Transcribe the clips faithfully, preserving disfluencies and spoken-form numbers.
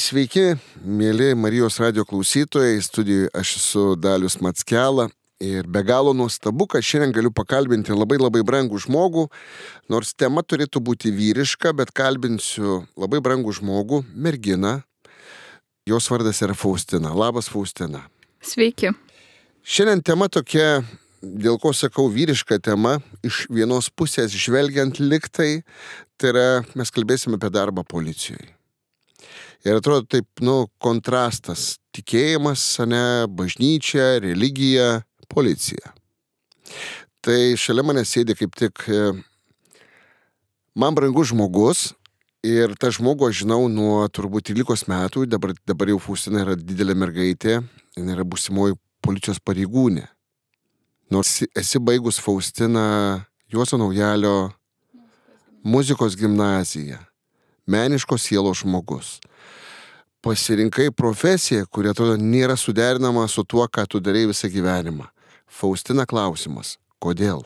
Sveiki, mėly Marijos radio klausytojai, studijoje aš esu Dalius Mackela ir be galo nuostabu, kad šiandien galiu pakalbinti labai labai brangų žmogų, nors tema turėtų būti vyriška, bet kalbinsiu labai brangų žmogų, merginą, jos vardas yra Faustina. Labas, Faustina. Sveiki. Šiandien tema tokia, dėl ko sakau vyriška tema, iš vienos pusės žvelgiant liktai, tai yra, mes kalbėsime apie darbą policijoje. Ir atrodo taip, nu, kontrastas, tikėjimas, ne, bažnyčia, religija, policija. Tai šalia mane sėdi kaip tik man brangus žmogus ir tą žmogų aš žinau nuo turbūt trylikos metų, dabar, dabar jau Faustina yra didelė mergaitė, jin yra būsimoji policijos pareigūnė. Nors esi baigus Faustina Juozo Naujalio muzikos gimnaziją, meniškos sielos žmogus. Pasirinkai profesiją, kuri atrodo nėra suderinama su tuo, ką tu darei visą gyvenimą. Faustina, klausimas, kodėl?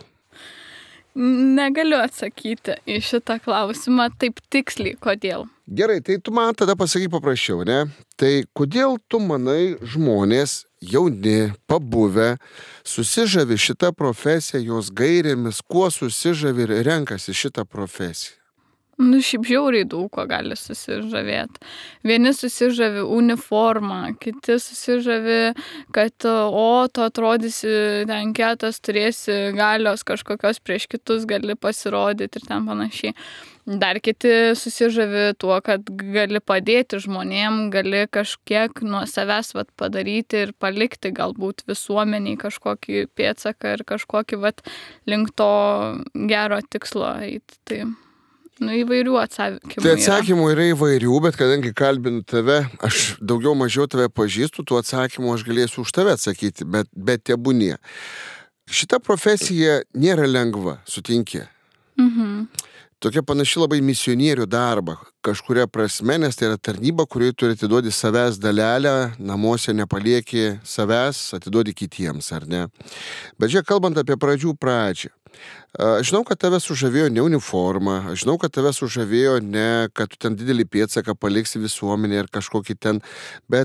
Negaliu atsakyti į šitą klausimą taip tiksliai, kodėl. Gerai, tai tu man tada pasakyk paprasčiau, ne? Tai kodėl tu manai žmonės, jauni, pabuvę, susižavi šitą profesiją, jos gairėmis, kuo susižavi ir renkasi šitą profesiją? Nu, šiaip žiauriai daug ko gali susižavėti. Vieni susižavi uniformą, kiti susižavi, kad o, tu atrodysi ten kietas, turėsi galios kažkokios prieš kitus, gali pasirodyti ir ten panašiai. Dar kiti susižavi tuo, kad gali padėti žmonėm, gali kažkiek nuo savęs vat, padaryti ir palikti galbūt visuomeniai kažkokį pėdsaką ir kažkokį vat, link to gero tikslo eiti. Tai... Nu, įvairių atsakymų yra. Tai atsakymų yra įvairių, bet kadangi kalbinu tave, aš daugiau mažiau tave pažįstu, tų atsakymų aš galėsiu už tave atsakyti, bet, bet tebūnie. Šita profesija nėra lengva, sutinki. Mhm. Tokia panaši labai misionierių darbą, kažkuria prasme, nes tai yra tarnyba, kurioje turi atiduoti savęs dalelę, namuose nepalieki savęs, atiduoti kitiems, ar ne? Bet čia kalbant apie pradžių pradžią. Aš žinau, kad tave sužavėjo ne uniforma, aš žinau, kad tave sužavėjo ne, kad tu ten didelį pėdsaką paliksi visuomenė ir kažkokį ten, bet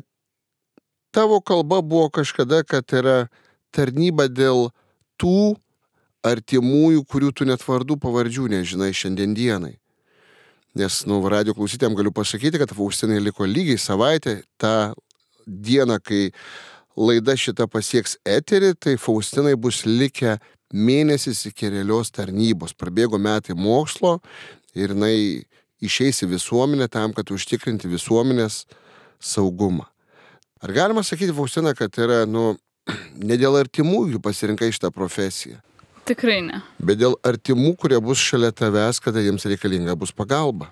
tavo kalba buvo kažkada, kad yra tarnyba dėl tų artimųjų, kurių tu net vardų pavardžių nežinai šiandien dienai. Nes, nu, radio klausytėm galiu pasakyti, kad Faustinai liko lygiai savaitę tą dieną, kai laida šita pasieks eterį, tai Faustinai bus likę mėnesis iki realios tarnybos. Prabėgo metai mokslo ir jinai išeis į visuomenę tam, kad užtikrinti visuomenės saugumą. Ar galima sakyti, Faustina, kad yra, nu, ne dėl artimųjų pasirinkai šitą profesiją? Tikrai ne. Bet dėl artimų, kurie bus šalia tavęs, kada jiems reikalinga bus pagalba?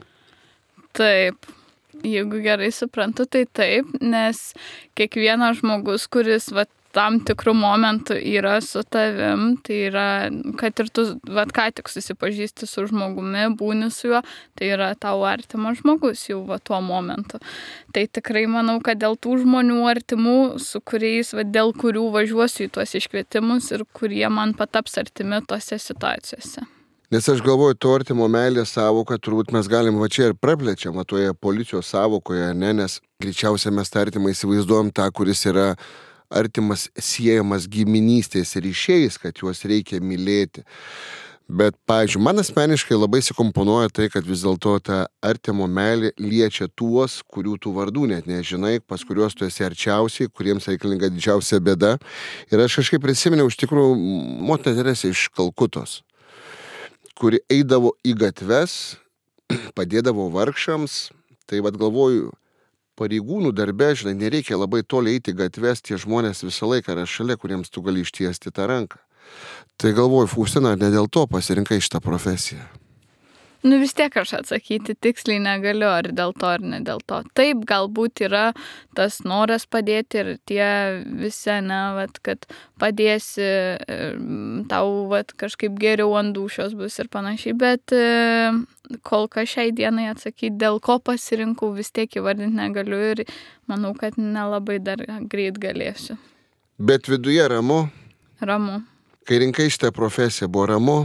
Taip. Jeigu gerai suprantu, tai taip, nes kiekvienas žmogus, kuris vat, tam tikrų momentų yra su tavim, tai yra, kad ir tu vat, ką tik susipažįsti su žmogumi, būni su juo, tai yra tau artimas žmogus jau va, tuo momentu. Tai tikrai manau, kad dėl tų žmonių artimų, su kuriais, va, dėl kurių važiuosiu į tuos iškvietimus ir kurie man pataps artimi tose situacijose. Nes aš galvoju, to artimo meilės savoką turbūt mes galim va čia ir praplečiam, va toje policijos savokoje, ne, nes greičiausiai mes tą artimą įsivaizduojam tą, kuris yra artimas siejamas giminystės ryšiais, kad juos reikia mylėti. Bet, pavyzdžiui, man asmeniškai labai įsikomponuoja tai, kad vis dėlto ta artimo meilė liečia tuos, kurių tų vardų net nežinai, pas kuriuos tu esi arčiausiai, kuriems reikalinga didžiausia bėda. Ir aš kažkaip prisiminiau iš tikrųjų motiną Teresę iš Kalkutos, kuri eidavo į gatves, padėdavo vargšams, tai vad galvoju, pareigūnų darbe, žinai, nereikia labai toli eiti gatves, tie žmonės visą laiką yra šalia, kuriems tu gali ištiesti tą ranką. Tai galvoju, Faustina, ne dėl to pasirinkai šitą profesiją. Nu vis tiek aš atsakyti tiksliai negaliu, ar dėl to, ar ne dėl to. Taip, galbūt yra tas noras padėti ir tie visi, ne, vat, kad padėsi, tau vat, kažkaip geriau ant dūšios bus ir panašiai, bet kol kas šiai dienai atsakyti, dėl ko pasirinkau, vis tiek įvardinti negaliu ir manau, kad nelabai dar greit galėsiu. Bet viduje ramu? Ramu. Kai rinkai šitą profesiją, buvo ramu?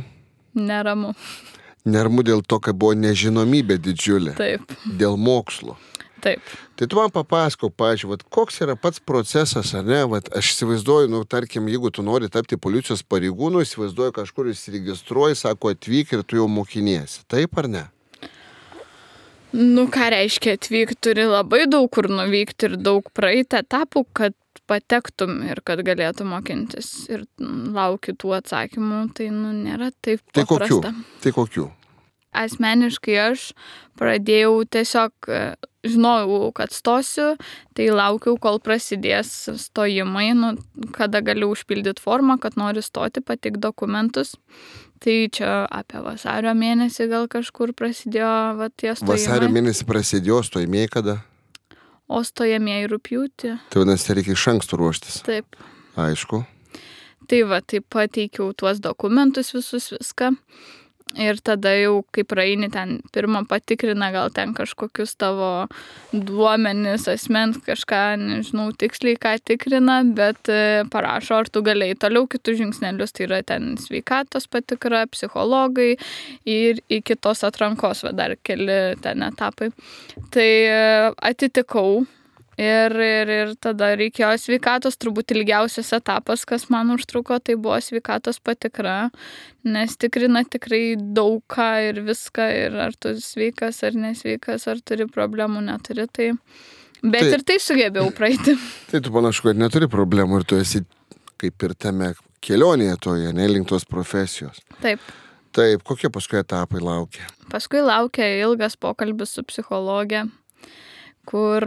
Neramu. Neramu dėl to, kad buvo nežinomybė didžiulė. Taip. Dėl mokslo. Taip. Tai tu man papasakok, pavyzdžiui, vat, koks yra pats procesas, ar ne? Vat, aš įsivaizduoju, nu, tarkim, jeigu tu nori tapti policijos pareigūnu, įsivaizduoju, kažkur įsiregistruoji, sako, atvyk ir tu jau mokiniesi. Taip ar ne? Nu, ką reiškia atvyk, turi labai daug kur nuvykti ir daug praeiti etapų, kad patektum ir kad galėtum mokintis. Ir lauki tų atsakymų, tai nu, nėra taip tai paprasta. Kokių? Tai kokių? Asmeniškai aš pradėjau tiesiog, žinojau, kad stosiu, tai laukiau, kol prasidės stojimai, nu, kada galiu užpildyti formą, kad noriu stoti, patik dokumentus. Tai čia apie vasario mėnesį gal kažkur prasidėjo va, tie stojimai. Vasario mėnesį prasidėjo, stojimai kada? O stojamieji rugpjūtį. Tai vadinasi, reikia iš anksto ruoštis. Taip. Aišku. Tai va, taip pateikiau tuos dokumentus visus viską. Ir tada jau, kai praeini ten, pirmą patikrina gal ten kažkokius tavo duomenis, asmens, kažką, nežinau, tiksliai ką tikrina, bet parašo, ar tu galėjai toliau kitus žingsnelius, tai yra ten sveikatos patikra, psichologai ir iki tos atrankos, va, dar keli ten etapai. Tai atitikau. Ir, ir, ir tada reikėjo sveikatos, turbūt ilgiausias etapas, kas man užtruko, tai buvo sveikatos patikra, nes tikrina tikrai daug ką ir viską, ir ar tu sveikas ar nesveikas, ar turi problemų, neturi, tai... Bet tai, ir tai sugebėjau praeiti. Tai tu panašu, kad neturi problemų ir tu esi kaip ir tame kelionėje toje, nelink tos profesijos. Taip. Taip, kokie paskui etapai laukia? Paskui laukia ilgas pokalbis su psichologė, kur...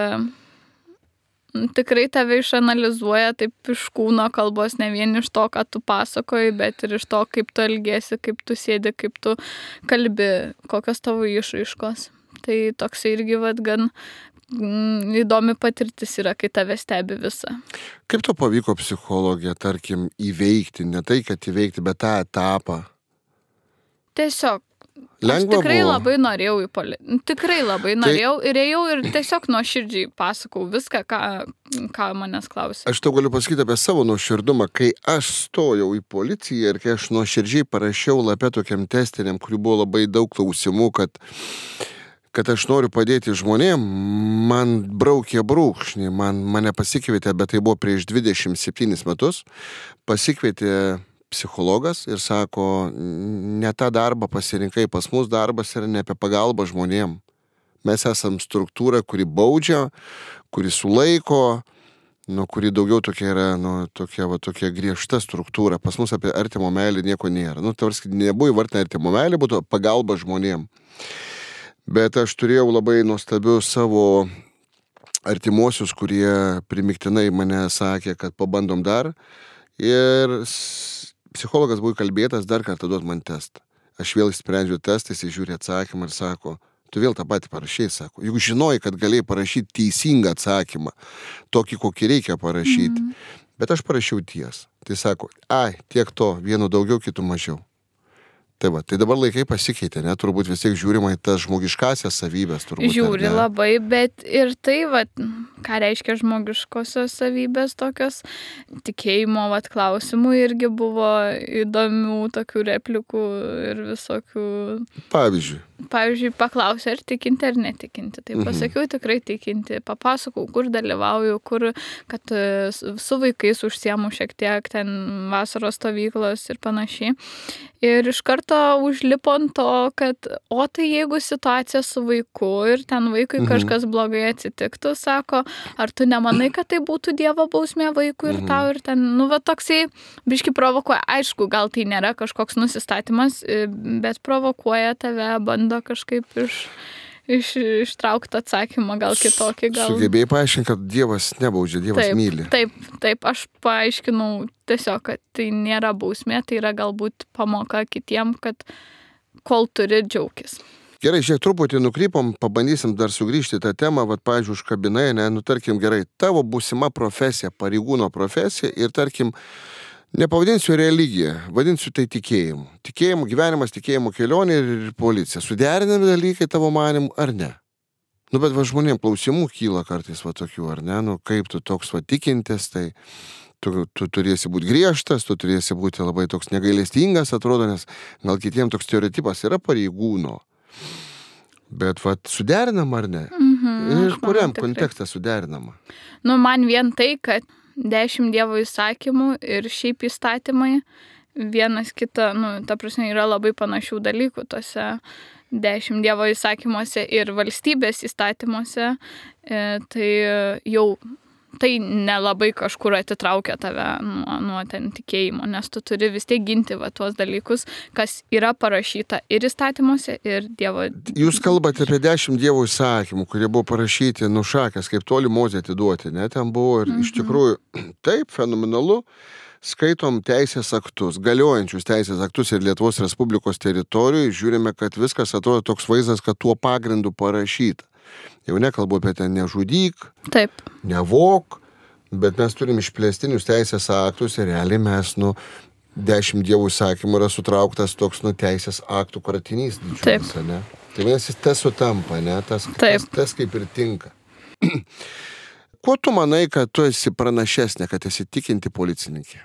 Tikrai tave išanalizuoja taip iš kūno kalbos, ne vien iš to, ką tu pasakoji, bet ir iš to, kaip tu elgiesi, kaip tu sėdi, kaip tu kalbi, kokios tavo išraiškos. Tai toks irgi vat, gan mm, įdomi patirtis yra, kai tave stebi visą. Kaip to pavyko psichologija, tarkim, įveikti, ne tai, kad įveikti, bet tą etapą? Tiesiog. Lengva aš tikrai buvo. labai norėjau į politiką. Tikrai labai norėjau tai... ir ėjau ir tiesiog nuoširdžiai pasakau viską, ką, ką manęs klausė. Aš tau galiu pasakyti apie savo nuoširdumą. Kai aš stojau į policiją ir kai aš nuoširdžiai parašiau lapę tokiam testiniam, kurių buvo labai daug klausimų, kad, kad aš noriu padėti žmonėm, man braukė brūkšnį, man, mane pasikvietė, bet tai buvo prieš dvidešimt septynis metus, pasikvietė psichologas ir sako, ne tą darbą pasirinkai, pas mus darbas yra ne apie pagalbą žmonėm. Mes esam struktūra, kuri baudžia, kuri sulaiko, nu, kuri daugiau tokia yra, nu, tokia, va, tokia griežta struktūra. Pas mus apie artimo meilę nieko nėra. Nu, tavars, nebuvo įvartina artimo meilė, būtų pagalba žmonėm. Bet aš turėjau labai nuostabius savo artimuosius, kurie primiktinai mane sakė, kad pabandom dar. Ir psichologas buvo kalbėtas dar kartą duot man testą. Aš vėl sprendžiu testą, jis žiūri atsakymą ir sako, tu vėl tą patį parašai, sako. Juk žinojai, kad galėjai parašyti teisingą atsakymą, tokį, kokį reikia parašyti. Mm-hmm. Bet aš parašiau tiesą. Tai sako, ai, tiek to, vienu daugiau, kitų mažiau. Tai va, tai dabar laikai pasikeitė, ne? Turbūt vis tiek žiūrima į tas žmogiškasias savybės. Turbūt, žiūri labai, bet ir tai, va, ką reiškia žmogiškosios savybės tokios, tikėjimo, va, klausimų irgi buvo įdomių tokių replikų ir visokių. Pavyzdžiui. Pavyzdžiui, paklausė, ar tikinti ar netikinti. Tai pasakiau, tikrai tikinti. Papasakau, kur dalyvauju, kur, kad su vaikais užsiemu šiek tiek ten vasaros stovyklos ir panašiai. Ir iš karto užlipo ant to, kad, o tai jeigu situacija su vaiku ir ten vaikui mhm. kažkas blogai atsitiktų, sako, ar tu nemanai, kad tai būtų Dievo bausmė vaikui ir mhm. tau ir ten, nu, va, toksai biški provokuoja. Aišku, gal tai nėra kažkoks nusistatymas, bet provokuoja tave, bando kažkaip iš, iš, ištraukti atsakymą, gal kitokį, gal... Sugebėjai paaiškinti, kad Dievas nebaudžia, Dievas taip, myli. Taip, taip, aš paaiškinau tiesiog, kad tai nėra bausmė, tai yra galbūt pamoka kitiem, kad kol turi džiaugtis. Gerai, žiūrėk, truputį nukrypom, pabandysim dar sugrįžti tą temą, vat, pavyzdžiui, užkabinai, ne, nu, tarkim, gerai, tavo būsima profesija, pareigūno profesija ir, tarkim, nepavadinsiu religija, vadinsiu tai tikėjimu. Tikėjimu, gyvenimas, tikėjimu, kelionė ir policija. Suderinami dalykai tavo manimu, ar ne? Nu, bet va žmonėm klausimų kyla kartais va tokių, ar ne? Nu, kaip tu toks va tikintis, tai tu, tu turėsi būti griežtas, tu turėsi būti labai toks negailestingas, atrodo, nes gal kitiem toks stereotipas yra pareigūno. Bet va suderinam, ar ne? Mhm. Mm, Ir kuriam kontekste suderinama? Nu, man vien tai, kad dešimt Dievo įsakymų ir šiaip įstatymai vienas kitą, nu, ta prasme, yra labai panašių dalykų tose dešimt Dievo įsakymuose ir valstybės įstatymuose, e, tai jau tai nelabai kažkur atitraukia tave nuo, nuo ten tikėjimo, nes tu turi vis tiek ginti va, tuos dalykus, kas yra parašyta ir įstatymuose, ir Dievo. Jūs kalbate apie dešimt Dievo įsakymų, kurie buvo parašyti nušakęs, kaip toli Mozė atiduoti, ne? Ten buvo ir mm-hmm. iš tikrųjų taip fenomenalu. Skaitom teisės aktus, galiojančius teisės aktus ir Lietuvos Respublikos teritorijoje, žiūrime, kad viskas atrodo toks vaizdas, kad tuo pagrindu parašyta. Jau nekalbu apie ten nežudyk, taip. Nevok, bet mes turim išplėstinius teisės aktus ir realiai mes, nu, dešimt Dievo įsakymų yra sutrauktas toks, nu, teisės aktų kratinys didžiulis, ne? Tai vienasi tas sutampa, ne? Tas, tas, tas kaip ir tinka. Kuo tu manai, kad tu esi pranašesnė, kad esi tikinti policininkė?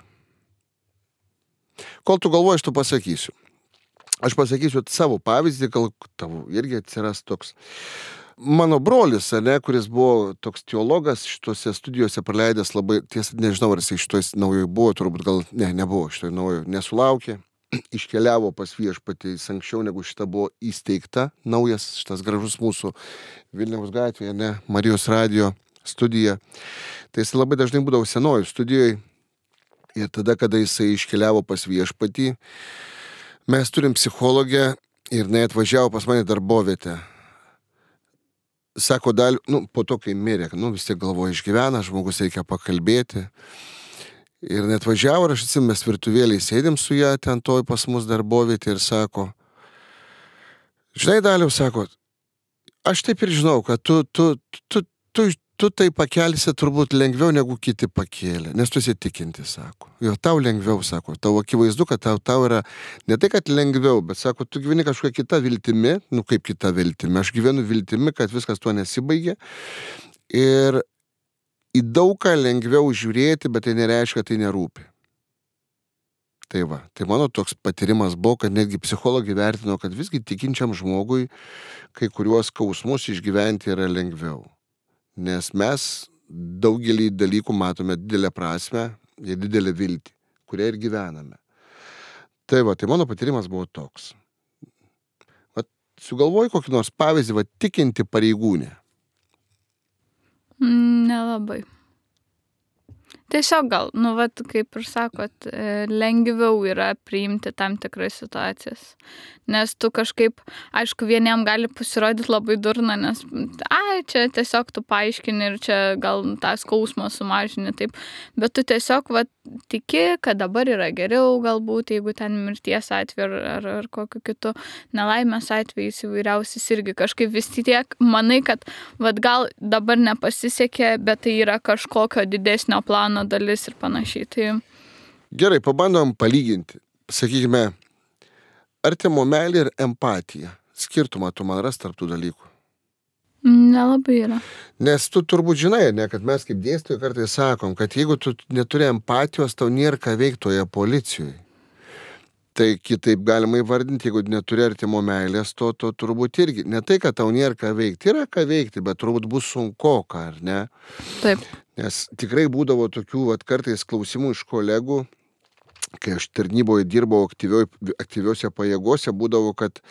Kol tu galvoji, aš tu pasakysiu. Aš pasakysiu savo pavyzdį, gal tavo irgi atsiras toks. Mano brolis, ne, kuris buvo toks teologas, šitose studijose praleidęs labai, tiesa, nežinau, ar jisai šitoj naujoj buvo, turbūt gal, ne, nebuvo šitoj naujoj, nesulaukė, iškeliavo pas viešpatį, jis anksčiau negu šita buvo įsteigta, naujas šitas gražus mūsų Vilniaus gatvėje, ne, Marijos radijo studija. Tai jis labai dažnai būdavo senojų studijoje ir tada, kada jisai iškeliavo pas viešpatį, mes turim psichologę ir jinai atvažiavo pas mane darbovietę. Sako, dal, nu, po to, kai mirė, nu, vis tiek galvoja išgyvena, žmogus reikia pakalbėti. Ir net važiavo, ir aš atsimenu, mes virtuvėliai sėdėm su ją ten toj pas mus darbovietė ir sako, žinai, Daliau, sako, aš taip ir žinau, kad tu, tu, tu, tu, tu tai pakelsi turbūt lengviau negu kiti pakėlė, nes tu esi tikinti, sako. Jo, tau lengviau, sako, tau akivaizdu, kad tau, tau yra ne tai, kad lengviau, bet, sako, tu gyveni kažkokia kita viltimi, nu kaip kita viltimi, aš gyvenu viltimi, kad viskas tuo nesibaigė ir į daugą lengviau žiūrėti, bet tai nereiškia, kad tai nerūpi. Tai va, tai mano toks patyrimas buvo, kad netgi psichologai vertino, kad visgi tikinčiam žmogui kai kuriuos skausmus išgyventi yra lengviau. Nes mes daugelį dalykų matome didelę prasmę ir didelę viltį, kurią ir gyvename. Tai va, tai mano patyrimas buvo toks. Va, sugalvoju kokį nors pavyzdį, va, tikinti pareigūnė. Nelabai. Tiesiog gal, nu, vat, kaip ir sakot, lengviau yra priimti tam tikras situacijas. Nes tu kažkaip, aišku, vieniem gali pasirodyti labai durna, nes, ai, čia tiesiog tu paaiškini ir čia gal tą skausmą sumažini, taip. Bet tu tiesiog, vat, tiki, kad dabar yra geriau, galbūt, jeigu ten mirties atveju ar, ar kokiu kitu nelaimės atvejais įvairiausiais irgi kažkaip vis tiek manai, kad, vat, gal dabar nepasisekė, bet tai yra kažkokio didesnio plano dalis ir panašiai. Tai... Gerai, pabandom palyginti. Sakykime, artimo meilė ir empatija. Skirtumą tu man ras tarp tų dalykų? Nelabai yra. Nes tu turbūt žinai, ne, kad mes kaip dėstytojai kartais sakom, kad jeigu tu neturi empatijos, tau nėra ką veikti toje policijoje. Tai kitaip galima įvardinti, jeigu neturi artimo meilės, to, to turbūt irgi. Ne tai, kad tau nėra ką veikti, yra ką veikti, bet turbūt bus sunkoka, ar ne? Taip. Nes tikrai būdavo tokių vat, kartais klausimų iš kolegų, kai aš tarnyboje dirbau aktyviuose pajėgose, būdavo, kad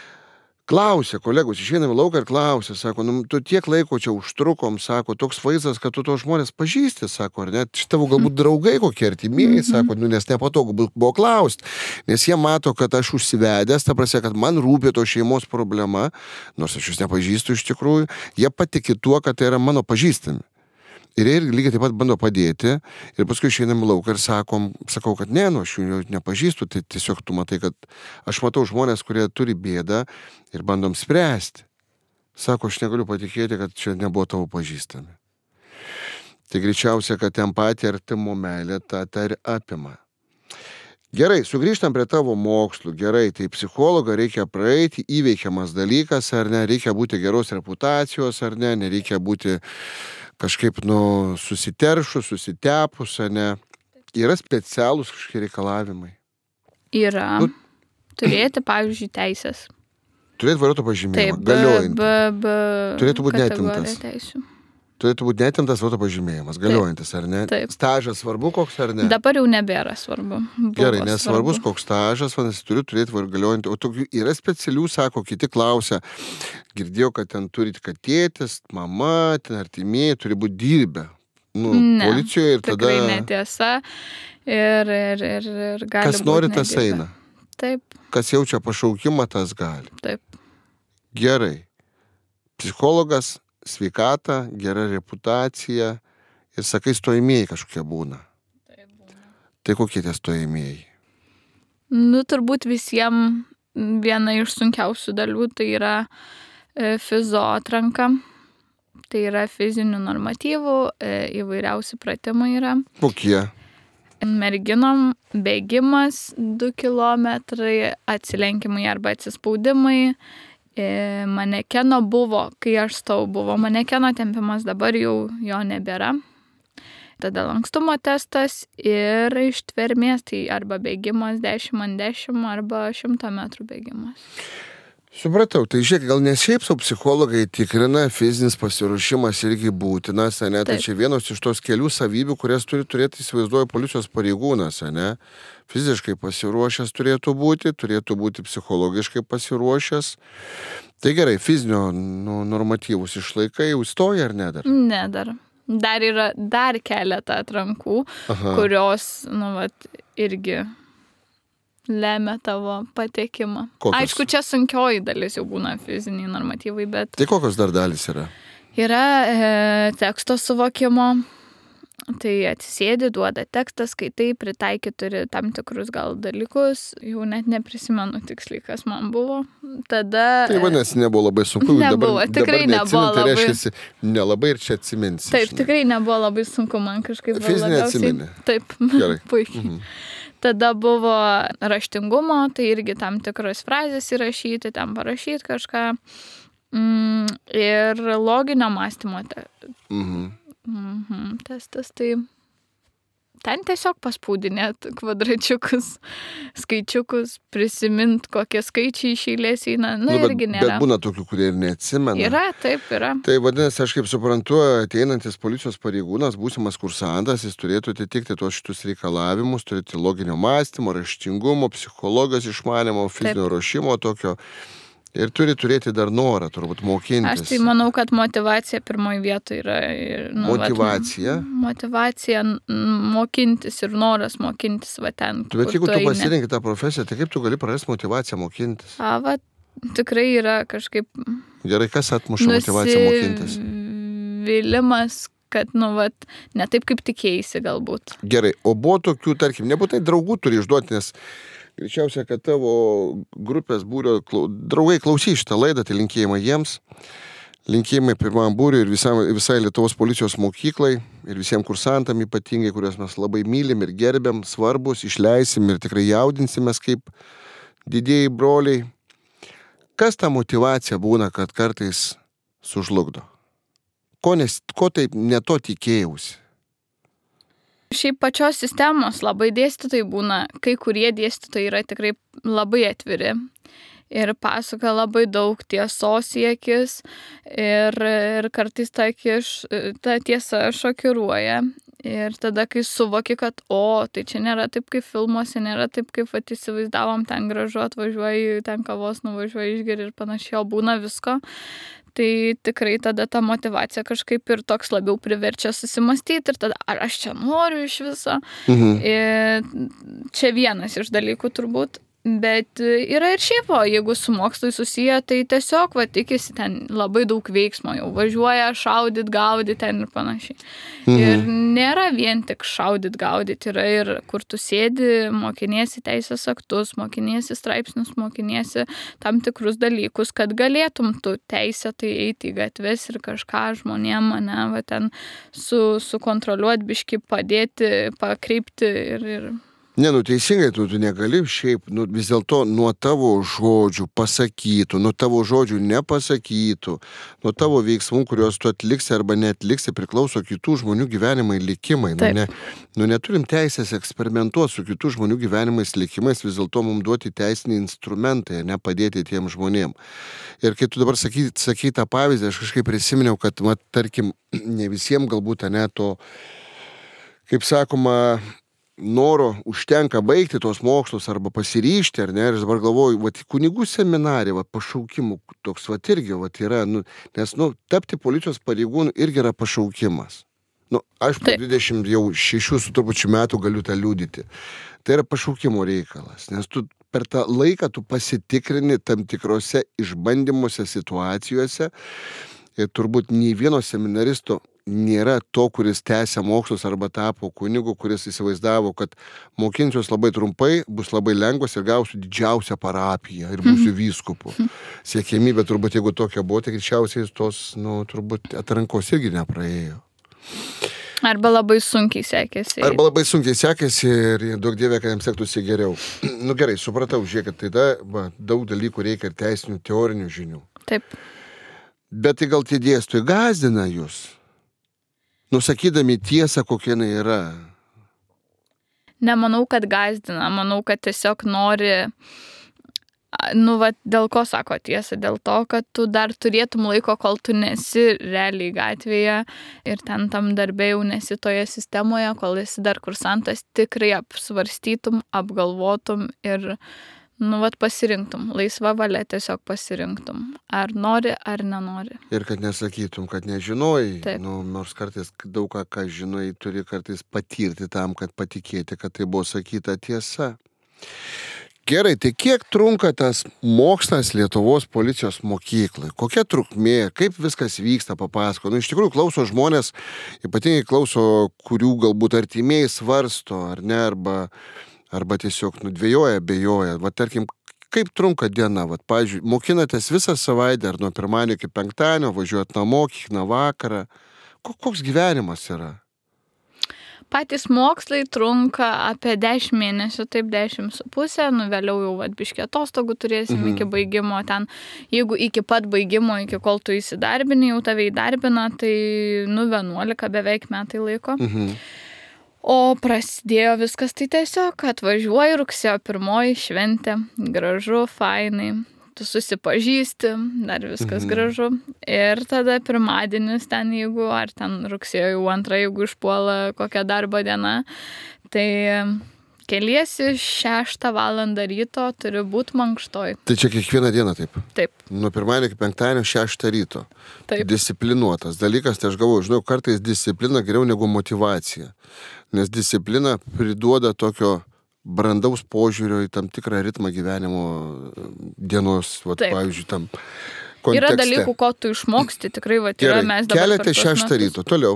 klausė, kolegos, išeinam į lauką ir klausė, sako, nu, tu tiek laiko čia užtrukom, sako, toks vaizdas, kad tu to žmonės pažįsti, sako, ar net tavo galbūt draugai kokie artimieji, sako, nu, nes nepatogu buvo klausti, nes jie mato, kad aš užsivedęs, ta prasme, kad man rūpi to šeimos problema, nors aš jūs nepažįstu iš tikrųjų, jie patiki tuo, kad tai yra mano pažįstami. Ir jie lygiai taip pat bando padėti ir paskui išeinam į lauką ir sakom, sakau, kad ne, nu, aš jų nepažįstu, tai tiesiog tu matai, kad aš matau žmonės, kurie turi bėdą ir bandom spręsti. Sako, aš negaliu patikėti, kad čia nebuvo tavo pažįstami. Tai greičiausia, kad empatija ir artimo meilė tą, tą ir apima. Gerai, sugrįžtam prie tavo mokslų. Gerai, tai psichologą reikia praeiti, įveikiamas dalykas, ar ne, reikia būti geros reputacijos, ar ne, nereikia būti kažkaip, nu, susiteršus, susitepus, ne. Yra specialūs kažkokie reikalavimai. Yra. Nu, turėti, pavyzdžiui, teisės. Turėti vairuotojo pažymėjimą, Taip, galiojantį. B, B Turėtų būti kategorija neatimtas. teisių. Turėtų būti neatimtas vairuotojo pažymėjimas, galiojantis, ar ne? Taip. Stažas svarbu koks, ar ne? Dabar jau nebėra svarbu. Buvo Gerai, nesvarbus svarbu. koks stažas, vadinasi, turiu turėti galiojantį. O tokių yra specialių, sako, kiti klausia. Girdėjau, kad ten turi kad tėtis, mama, ten artimieji turi būti dirbę. Nu, Ne, policijoje ir tada... Tikrai netiesa. Ir, ir, ir, ir gali Kas nori, būt tas nedirbę. eina. Taip, Kas jaučia pašaukimą, tas gali. taip. Gerai. Psichologas, sveikata, gera reputacija ir, sakai, stojimieji kažkokie būna. Taip būna. Tai kokie tie stojimieji? Nu, turbūt visiems viena iš sunkiausių dalių tai yra e, fizo atranka. Tai yra fizinių normatyvų, e, įvairiausi pratimai yra. Kokie? Merginom bėgimas du kilometrai, atsilenkimai arba atsispaudimai. E, manekeno buvo, kai aš stau, buvo manekeno tempimas, dabar jau jo nebėra. Tada lankstumo testas ir ištvermės, tai arba bėgimas dešimt ant dešimt arba šimto metrų bėgimas. Supratau, tai žiūrėk, gal ne šiaip sau psichologai tikrina, fizinis pasiruošimas irgi būtinas, ne? Tai Taip. čia vienos iš tos kelių savybių, kurias turi turėti, įsivaizduoju, policijos pareigūnas, ne? Fiziškai pasiruošęs turėtų būti, turėtų būti psichologiškai pasiruošęs. Tai gerai, fizinio nu, normatyvus išlaikai, jau įstoja ar ne dar? Ne, dar. Dar yra dar keletą atrankų, Aha. kurios, nu, vat, irgi lemia tavo patekimą. Kokios? Aišku, čia sunkioji dalis jau būna fiziniai normatyvai, bet Tai kokios dar dalys yra? yra e, teksto suvokimo. Tai atsisėdi, duoda tekstą, skaitai, pritaiky turi tam tikrus gal dalykus, jau net neprisimenu tiksliai, kas man buvo. Tada... Tai vadinasi, nebuvo labai sunku. Nebuvo, dabar, tikrai dabar nebuvo neatsimeni, tai labai. reiškiasi, nelabai ir čia atsiminsi. Taip, žinai. tikrai nebuvo labai sunku, man kažkaip buvo Fizinį labiausiai- atsimeni? Taip, Gerai. puikiai. Mhm. Tada buvo raštingumo, tai irgi tam tikros frazės įrašyti, ten parašyti kažką. Mm, ir loginio mąstymo te, Mhm. mhm, testas, tai ten tiesiog paspaudinėt kvadračiukus, skaičiukus, prisimint, kokie skaičiai iš eilės eina. Nu, Nu, bet, irgi bet nėra. būna tokių, kurie ir neatsimena. Yra, taip, yra. Tai vadinasi, aš kaip suprantu, ateinantis policijos pareigūnas, būsimas kursantas, jis turėtų atitikti tuos šitus reikalavimus, turėti loginio mąstymo, raštingumo, psichologijos išmanimo, fizinio ruošimo tokio. Ir turi turėti dar norą, turbūt, mokintis. Aš tai manau, kad motivacija pirmoji vietoje yra. Ir, nu, Motyvacija? Vat, motivacija n- mokintis ir noras mokintis va ten. Tu, bet kur jeigu tu eini. pasirinkai tą profesiją, tai kaip tu gali prarasti motyvaciją mokintis? A, va, tikrai yra kažkaip Gerai, kas atmuša motyvaciją mokintis? nusivylimas, kad, nu, va, ne taip, kaip tikėjaisi galbūt. Gerai, o buvo tokių, tarkim, nebūtinai draugų turi išduoti, nes greičiausia, kad tavo grupės būrio klau... draugai klausys šitą laidą, tai linkėjimai jiems. Linkėjimai pirmam būriui ir visam, visai Lietuvos policijos mokyklai ir visiems kursantam ypatingai, kuriuos mes labai mylim ir gerbiam, svarbus, išleisim ir tikrai jaudinsimės kaip didieji broliai. Kas ta motyvacija būna, kad kartais sužlugdo? Ko, nes, ko taip ne to tikėjausi? Šiaip pačios sistemos labai dėstytojai būna, kai kurie dėstytojai yra tikrai labai atviri ir pasakoja labai daug tiesos į akis ir, ir kartais ta, akis, ta tiesa šokiruoja. Ir tada, kai suvoki, kad, o, tai čia nėra taip, kaip filmuose, nėra taip, kaip vat, įsivaizdavom, ten gražu atvažiuoji, ten kavos nuvažiuoji, išgeri ir panašiai, o būna visko. Tai tikrai tada ta motyvacija kažkaip ir toks labiau priverčia susimastyti ir tada, ar aš čia noriu iš viso. Mhm. Ir čia vienas iš dalykų turbūt. Bet yra ir šiaip, o jeigu su mokslai susiję, tai tiesiog, va, tikisi ten labai daug veiksmo, jau važiuoja šaudyt, gaudyt ten ir panašiai. Mhm. Ir nėra vien tik šaudyt, gaudyt, yra ir kur tu sėdi, mokiniesi teisės aktus, mokiniesi straipsnius, mokiniesi tam tikrus dalykus, kad galėtum tu teisėtai eiti į gatves ir kažką žmonėm, mane, va, ten su, sukontroliuoti, biški padėti, pakreipti ir... ir Ne, nu teisingai, tu, tu negali šiaip, nu, vis dėlto nuo tavo žodžių pasakytų, nuo tavo žodžių nepasakytų, nuo tavo veiksmų, kuriuos tu atliksi arba neatliksi, priklauso kitų žmonių gyvenimai, likimai. Nu, ne, nu, neturim teisės eksperimentuoti su kitų žmonių gyvenimais, likimais, vis dėlto mums duoti teisiniai instrumentai, ne padėti tiem žmonėm. Ir kai tu dabar sakai, sakai tą pavyzdį, aš kažkaip prisiminiau, kad, mat, tarkim, ne visiems galbūt, ne to, kaip sakoma, noro užtenka baigti tos mokslus arba pasiryžti, ar ne, ir dabar galvoju, va, kunigų seminarė, va, pašaukimų toks, va, irgi, va, yra, nu, nes, nu, tapti policijos pareigūnų irgi yra pašaukimas. Nu, aš po dvidešimt šešių su trupučiu metų galiu tą liudyti. Tai yra pašaukimo reikalas, nes tu per tą laiką tu pasitikrini tam tikrose išbandymuose situacijose ir turbūt nei vieno seminaristo nėra to, kuris tęsia mokslus arba tapo kunigu, kuris įsivaizdavo, kad mokinsiuos labai trumpai, bus labai lengvas ir gausiu didžiausią parapiją ir būsiu vyskupu. Siekėmybė turbūt, jeigu tokia buvo, tai greičiausiai tos, nu, turbūt atrankos irgi nepraėjo. Arba labai sunkiai sekėsi. Arba labai sunkiai sekėsi ir daug dievė, kad jiems sektųsi geriau. Nu gerai, supratau, žiūrėk, tai da, va, daug dalykų reikia ir teisinių, teorinių žinių. Taip. Bet tai gal tie dėstytojai gąsdina jūs? Nusakydami tiesą, kokia jinai yra. Nemanau, kad gąsdina. Manau, kad tiesiog nori, nu, va, dėl ko sako tiesą, dėl to, kad tu dar turėtum laiko, kol tu nesi realiai gatvėje ir ten tam darbė jau nesi toje sistemoje, kol esi dar kursantas, tikrai apsvarstytum, apgalvotum ir, nu, vat, pasirinktum, laisva valia tiesiog pasirinktum, ar nori, ar nenori. Ir kad nesakytum, kad nežinojai, Taip. Nu, nors kartais daug ką, ką žinai, turi kartais patirti tam, kad patikėti, kad tai buvo sakyta tiesa. Gerai, tai kiek trunka tas mokslas Lietuvos policijos mokyklai? Kokia trukmė, kaip viskas vyksta, papasako? Nu, iš tikrųjų klauso žmonės, ypatingai klauso, kurių galbūt artimieji svarsto, ar ne, arba arba tiesiog nudvėjoja, bejoja. Va, tarkim, kaip trunka diena? Va, pavyzdžiui, mokinatės visą savaitę, ar nuo pirmadienio iki penktadienio, važiuojat namo, kiekvieną vakarą. Koks gyvenimas yra? Patys mokslai trunka apie dešimt mėnesių, taip dešimt su pusė, nu vėliau jau vat, biškį atostogų turėsim mhm. iki baigimo ten. Jeigu iki pat baigimo, iki kol tu įsidarbini, jau tave įdarbina, tai nu vienuolika beveik metai laiko. Mhm. O prasidėjo viskas tai tiesiog, atvažiuoji rugsėjo pirmoji šventė, gražu, fainai, tu susipažįsti, dar viskas mhm. gražu. Ir tada pirmadienis ten, jeigu, ar ten rugsėjo jau antrą, jeigu išpuola kokia darbo diena, tai keliesi šeštą valandą ryto, turi būti mankštoj. Tai čia kiekvieną dieną taip? Taip. Nuo pirmadienio iki penktadienio šeštą ryto. Taip. Disciplinuotas dalykas, tai aš galvoju, žinau, kartais disciplina geriau negu motyvacija. Nes disciplina priduoda tokio brandaus požiūrio į tam tikrą ritmą gyvenimo dienos, vat, pavyzdžiui, tam kontekste. Yra dalykų, ko tu išmoksti, tikrai, vat, yra mes dabar. Keliate šeštą ryto, toliau.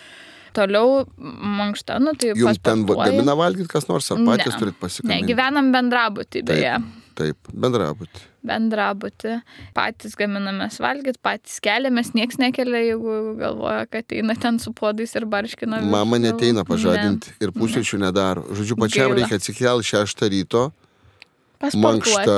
Toliau mankšta, nu tai jums ten gamina valgyti kas nors, ar patys turit pasikaminti? Ne, gyvenam bendrabutį, beje. Taip, taip, bendrabutį. Bendrabutį. Patys gaminamės valgyti, patys keliamės, nieks nekelia, jeigu galvoja, kad eina ten su podais ir barškina. Mama neteina pažadinti ne. Ir pusryčių nedaro. Žodžiu, pačiam Gaila. Reikia atsikelti šeštą ryto, mankšta,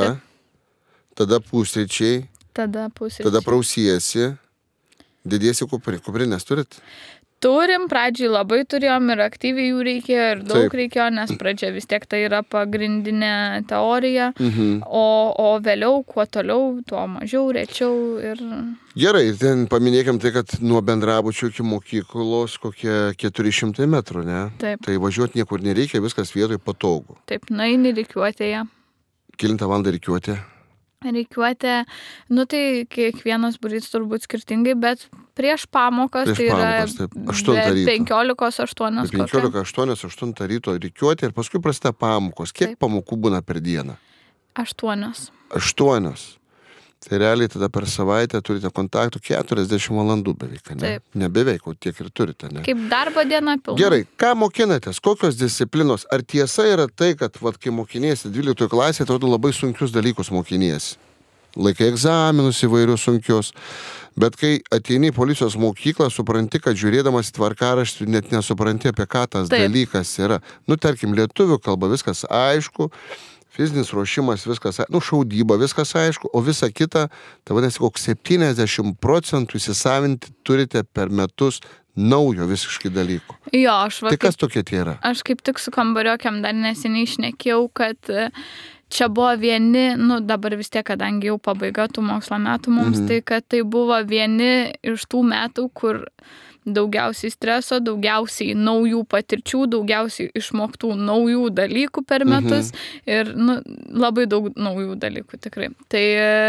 tada pusryčiai, tada pusryčiai, tada prausiesi, dėdiesi kuprinės turit? Turim, pradžiai labai turėjom ir aktyviai jų reikėjo ir daug Taip. reikėjo, nes pradžia vis tiek tai yra pagrindinė teorija, mhm. o, o vėliau, kuo toliau, tuo mažiau, rečiau ir... Gerai, ten paminėkim tai, kad nuo bendrabučių iki mokyklos kokie keturi šimtai metrų, ne? Taip. Tai važiuoti niekur nereikia, viskas vietoj patogu. Taip, nueini rikiuotėje. Kelintą valandą rikiuotė? Rikiuotė, nu tai kiekvienas būrys turbūt skirtingai, bet prieš pamokas prieš tai pamokas, yra penkiolikos aštuonios. penkiolikos aštuonios, aštuntą ryto rikiuotė ir paskui prasideda pamokos. Kiek Taip. pamokų būna per dieną? Aštuonios. Aštuonios. Tai realiai tada per savaitę turite kontaktų keturiasdešimt valandų beveik, ne? Taip. Ne beveik, o tiek ir turite, ne? Kaip darbo diena pilna. Gerai, ką mokinatės, kokios disciplinos? Ar tiesa yra tai, kad, vat, kai mokiniesi dvyliktoje klasėje, atrodo labai sunkius dalykus mokiniesi? laikai egzaminus įvairius sunkius. Bet kai ateini į policijos mokyklą, supranti, kad žiūrėdamas į tvarkaraštį net nesupranti, apie ką tas Taip. dalykas yra. Nu, tarkim, lietuvių kalba viskas aišku, fizinis ruošimas viskas, nu, šaudyba viskas aišku, o visa kita, tai vadinasi, koks septyniasdešimt procentų įsisavinti turite per metus naujo visiškai dalykų. Jo, aš va, tai kas tokie tie yra? Aš kaip tik su kambariokiam dar neseniai šnekėjau, kad čia buvo vieni, nu dabar vis tiek, kadangi jau pabaiga tų mokslo metų mums, mhm. tai kad tai buvo vieni iš tų metų, kur daugiausiai streso, daugiausiai naujų patirčių, daugiausiai išmoktų naujų dalykų per metus mhm. ir nu, labai daug naujų dalykų tikrai. Tai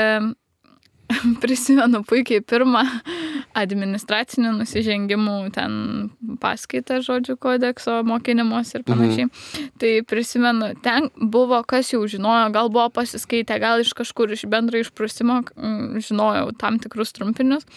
prisimenu puikiai pirmą administracinių nusižengimų ten paskaitą žodžių kodekso mokinimos ir panašiai. Mhm. Tai prisimenu, ten buvo, kas jau žinojo, gal buvo pasiskaitę, gal iš kažkur iš bendro išprusimo žinojau tam tikrus trumpinius.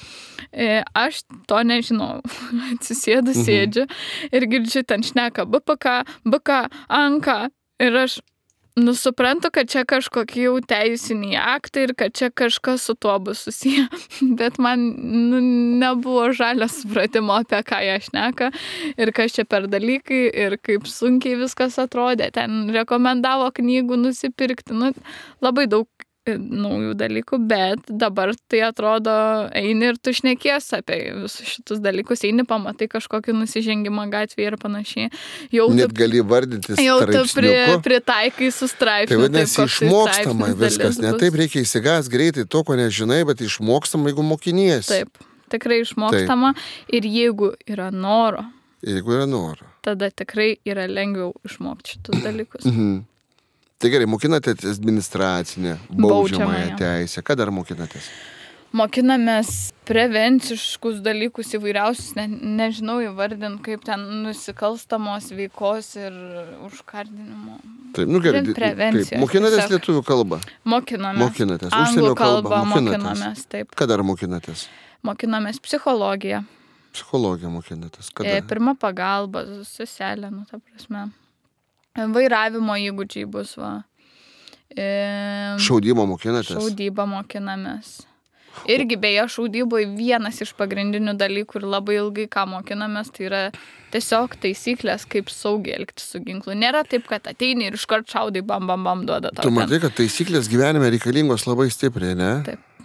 Aš to nežinojau. Atsisėdu, mhm. sėdžiu ir girdžiu ten šneka B P K, B K, Anka ir aš Nu, suprantu, kad čia kažkokie jau teisiniai aktai ir kad čia kažkas su tuo bus susiję, bet man nu, nebuvo žalio supratimo, apie ką jie šneka ir kas čia per dalykai ir kaip sunkiai viskas atrodė. Ten rekomendavo knygų nusipirkti, nu, labai daug naujų dalykų, bet dabar tai atrodo, eini ir tu šnekies apie visus šitus dalykus, eini pamatai kažkokį nusižengimą gatvėje ir panašiai. Jau Net tu, gali vardinti straipsniuku. Jau tu pri, pritaikai su straipsniu. Tai vadinasi, išmokstama viskas, ne taip reikia įsigas greitai to, ko nežinai, bet išmokstama, jeigu mokiniesi. Taip, tikrai išmokstama taip. Ir jeigu yra noro, jeigu yra noro, tada tikrai yra lengviau išmokti šitus dalykus. Mhm. Tai gerai, mokinatės administracinę, baudžiamąją teisę. Ką dar mokinatės? Mokinamės prevenciškus dalykus įvairiausius, ne, nežinau įvardint, kaip ten nusikalstamos veikos ir užkardinimo. Taip, nu gerai, kaip, mokinatės tiesiog lietuvių kalbą? Mokinamės. Mokinatės. Anglų kalbą kalbą mokinamės, taip. Ką dar mokinatės? Mokinamės psichologiją. Psichologiją mokinatės. Kada? E, pirma pagalba, seselė, nu ta prasme. Vairavimo įgūdžiai bus, va. E, šaudybą mokinatės? Šaudybą mokinamės. Irgi beje šaudyboje vienas iš pagrindinių dalykų ir labai ilgai ką mokinamės, tai yra tiesiog taisyklės, kaip saugiai elgtis su ginklu. Nėra taip, kad ateini ir iškart šaudai, bam, bam, bam, duoda tau. Tu matai, kad taisyklės gyvenime reikalingos labai stipriai, ne? Taip.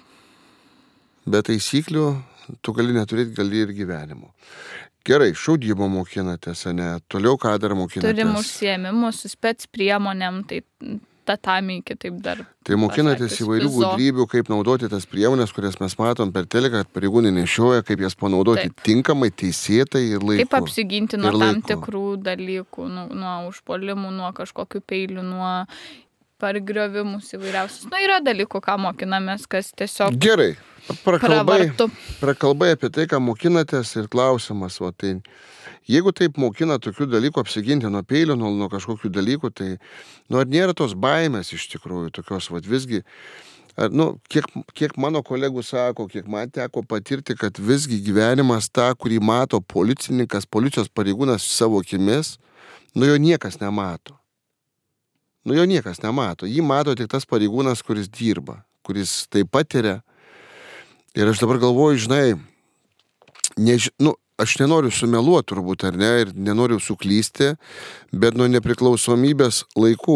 Be taisyklių tu gali neturėti, gali ir gyvenimo. Gerai, šaudybą mokinatės, ne? Toliau ką dar mokinatės? Turim užsiėmimus su spec priemonėm, tai tatami kitaip dar. Tai mokinatės įvairių gudrybių, kaip naudoti tas priemonės, kurias mes matom per teleką, kad pareigūnai nešioja, kaip jas panaudoti Taip. tinkamai, teisėtai ir laiku. Kaip apsiginti nuo tam tikrų dalykų, nuo, nuo užpuolimų, nuo kažkokių peilių, nuo pargriovimus įvairiausius. Na, yra dalykų, ką mokinamės, kas tiesiog... Gerai. Prakalbai, prakalbai apie tai, ką mokinatės ir klausimas, o tai jeigu taip mokina tokių dalykų apsiginti nuo peilio, nuo, nuo kažkokių dalykų, tai nu, ar nėra tos baimės iš tikrųjų, tokios, vat, visgi, ar, nu, kiek, kiek mano kolegų sako, kiek man teko patirti, kad visgi gyvenimas tą, kurį mato policininkas, policijos pareigūnas savo akimis, nu jo niekas nemato. Nu jo niekas nemato. Jį mato tik tas pareigūnas, kuris dirba, kuris tai patiria. Ir aš dabar galvoju, žinai, než... nu, aš nenoriu sumeluoti turbūt, ar ne, ir nenoriu suklysti, bet nuo nepriklausomybės laikų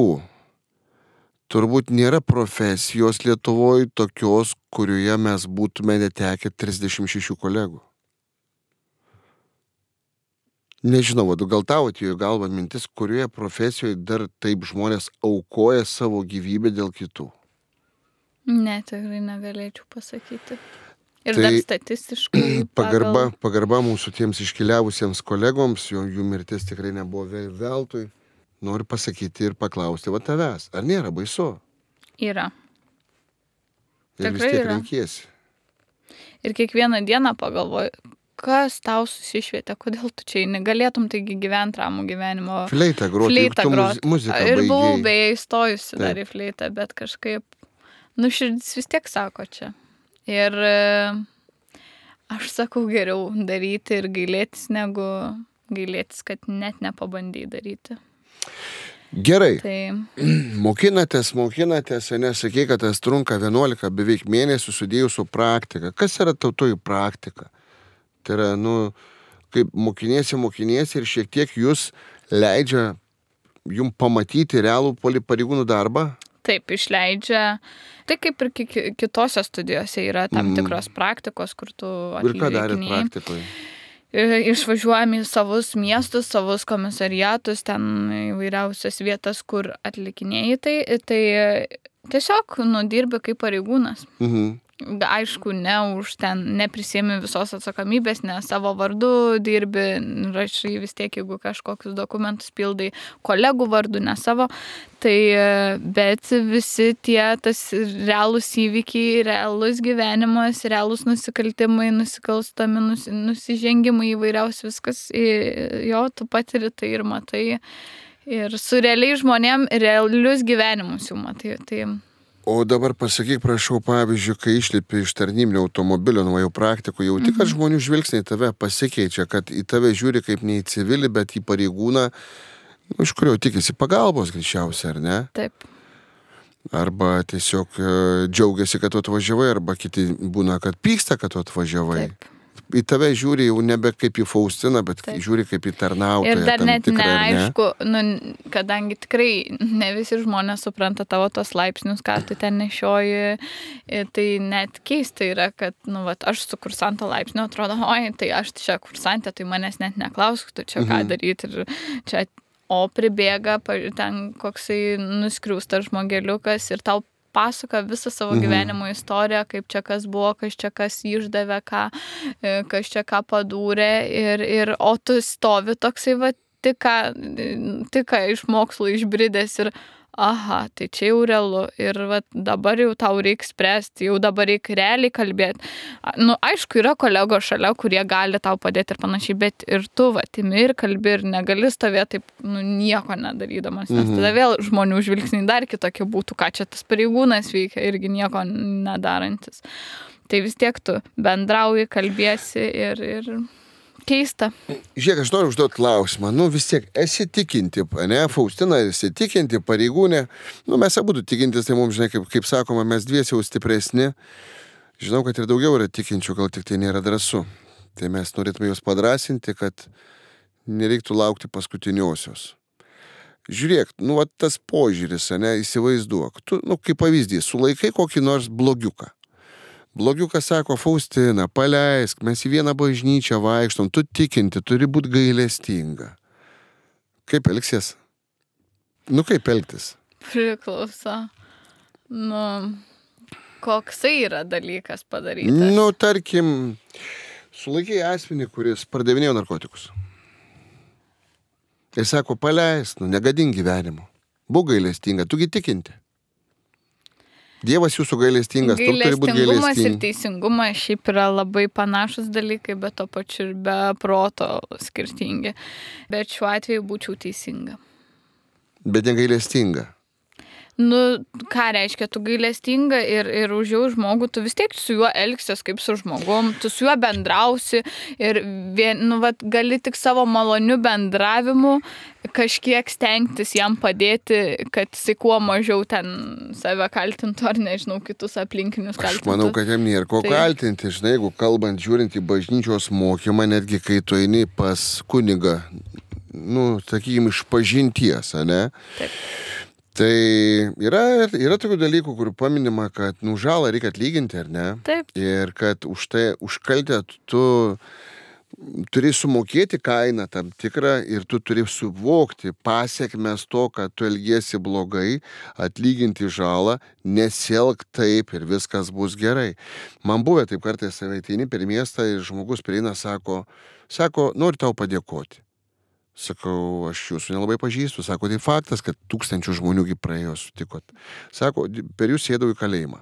turbūt nėra profesijos Lietuvoje tokios, kurioje mes būtume netekę trisdešimt šešių kolegų. Nežinau, gal tau atėjo galva mintis, kurioje profesijoje dar taip žmonės aukoja savo gyvybę dėl kitų? Ne, tikrai negalėčiau pasakyti. Ir tai dar statistiškai pagarba, pagal... pagarba mūsų tiems iškeliavusiems kolegoms, jo, jų mirtis tikrai nebuvo veltui. Noriu pasakyti ir paklausti va tavęs, ar nėra baisu? Yra. Ir tikrai vis tiek yra. renkiesi. Ir kiekvieną dieną pagalvoju, kas tau susišvietė, kodėl tu čia negalėtum taigi gyventi ramų gyvenimo. Fleitą groti, fleitą groti. Muziką baigėjai. Ir buvau beje įstojusi dar į fleitą, bet kažkaip, nu širdis vis tiek sako čia. Ir aš sakau, geriau daryti ir gailėtis, negu gailėtis, kad net nepabandai daryti. Gerai. Tai Mokinatės, mokinatės, nesakė, kad tas trunka vienuolika beveik mėnesių sudėjus su praktika. Kas yra tautoji praktika? Tai yra, nu, kaip mokiniesi, mokiniesi ir šiek tiek jūs leidžia jums pamatyti realų pareigūnų darbą? taip, išleidžia. Tai kaip ir ki- kitose studijose yra tam tikros praktikos, kur tu Ir ką darėt atlikinėji. praktikoje? I- Išvažiuojame į savus miestus, savus komisariatus, ten įvairiausias vietas, kur atlikinėjai tai. Tai tiesiog nudirbi kaip pareigūnas. Mhm. Aišku, ne už ten neprisėmi visos atsakomybės, ne savo vardu dirbi, rašai vis tiek, jeigu kažkokius dokumentus pildai kolegų vardu, ne savo. Tai, bet visi tie tas realūs įvykiai, realus gyvenimas, realūs nusikaltimai, nusikalstami, nus, nusižengimai įvairiausi viskas, i- jo, tu patiri tai ir matai. Ir su realiai žmonėm realius gyvenimus jau matai. Tai, O dabar pasakyk, prašau, pavyzdžiui, kai išlipi iš tarnybinio automobilio, nuo jau praktikų, jau tik, kad žmonių žvilgsniai tave pasikeičia, kad į tave žiūri kaip ne į civilį, bet į pareigūną, nu, iš kurio tikisi pagalbos greičiausiai, ar ne? taip. Arba tiesiog e, džiaugiasi, kad tu atvažiavai, arba kiti būna, kad pyksta, kad tu atvažiavai. Taip. Į tave žiūri jau nebe kaip į Faustiną, bet Taip. žiūri kaip į tarnautoją. Ir dar tam net tikrą, ar ne? neaišku, nu, kadangi tikrai ne visi žmonės supranta tavo tos laipsnius, ką tu ten nešioji, i- tai net keista yra, kad, nu, vat, aš su kursanto laipsniu atrodo, oi, tai aš čia kursantė, tai manęs net neklausk, tu čia ką daryti ir čia, o pribėga pa- ten koksai nuskriaustas žmogeliukas ir tau pasaka visą savo gyvenimo istoriją, kaip čia kas buvo, kas čia kas išdavė, ką, e, kas čia ką padūrė ir, ir o tu stovi toksai, va, tik ką, tik ką iš mokslo išbridęs ir aha, tai čia jau realu ir va, dabar jau tau reikia spręsti, jau dabar reikia realiai kalbėti. A, Nu, aišku, yra kolegos šalia, kurie gali tau padėti ir panašiai, bet ir tu, va, imi ir kalbi ir negali stovėti taip, nu, nieko nedarydamas, nes tada vėl žmonių žvilgsniai dar kitokie būtų, ką čia tas pareigūnas veikia, irgi nieko nedarantis. Tai vis tiek tu bendrauji, kalbėsi ir, ir keista. Žiūrėk, aš noriu užduoti klausimą. Nu vis tiek, esi tikinti, ne, Faustina, esi tikinti, pareigūnė. Nu mes abu tikintis, tai mums, žinai, kaip, kaip sakoma, mes dviesi jau stipresni. Žinau, kad ir daugiau yra tikinčių, gal tik tai nėra drąsu. Tai mes norėtume juos padrasinti, kad nereiktų laukti paskutiniosios. Žiūrėk, nu va tas požiūris, ne, įsivaizduok. Tu, nu kaip pavyzdys, sulaikai kokį nors blogiuką. Blogiukas sako, Faustina, paleisk, mes į vieną bažnyčią vaikštom, tu tikinti, turi būti gailestinga. Kaip elgsies? Nu kaip elgtis? Priklauso. Nu, koksai yra dalykas padarytas. Nu, tarkim, sulaikai asmenį, kuris pardavinėjo narkotikus. Ir sako, paleisk, nu, negadink gyvenimo. Būk gailestinga, tugi tikinti. Dievas jūsų gailestingas, tu turi būti Gailestingumas ir gailestingas. teisingumas šiaip yra labai panašus dalykai, bet to pačiu ir be proto skirtingi. Bet šiuo atveju būčiau teisinga. Bet negailestinga. Nu, ką reiškia, tu gailestinga ir, ir už jau žmogų, tu vis tiek su juo elgsies kaip su žmogum, tu su juo bendrausi ir vien, nu, vat, gali tik savo maloniu bendravimu kažkiek stengtis jam padėti, kad jisai kuo mažiau ten save kaltintų ar nežinau, kitus aplinkinius Aš kaltintų. manau, kad jam nėra ko Tai- kaltinti, žinai, jeigu kalbant, žiūrint į bažnyčios mokymą, netgi kai tu eini pas kunigą, nu, sakykime, iš pažinties, ne? Taip. Tai yra, yra tokių dalykų, kur paminima, kad, nu, žalą reikia atlyginti, ar ne? Taip. Ir kad už tai, už kaltę tu turi sumokėti kainą tam tikrą ir tu turi suvokti pasiekmes to, kad tu elgiesi blogai, atlyginti žalą, nesielk taip ir viskas bus gerai. Man buvę taip kartais ateini per miestą ir žmogus prieina, sako, sako, noriu tau padėkoti. Sakau, aš jūsų nelabai pažįstu. Sako, tai faktas, kad tūkstančių žmonių praėjo sutikot. Sako, per jūs sėdau į kalėjimą.